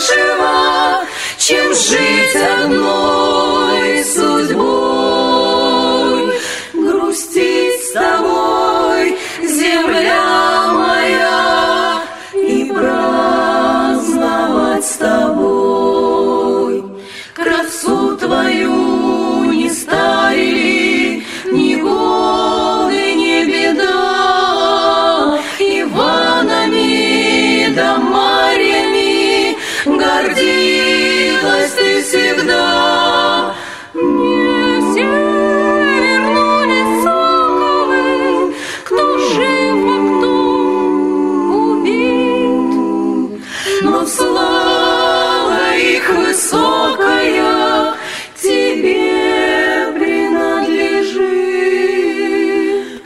большего, чем жить одной судьбой. Грустить с тобой, земля моя, и праздновать с тобой. Красу твою не старили ни годы, ни беда. Иванами да Марьями гордилась ты всегда. Не все вернулись соколы, кто жив, а кто убит, но слава их высокая тебе принадлежит.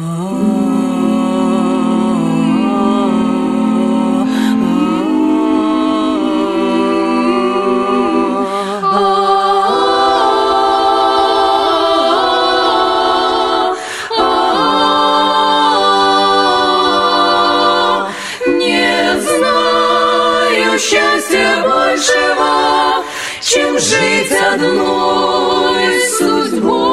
Не знаю счастья большего, чем жить одной судьбой.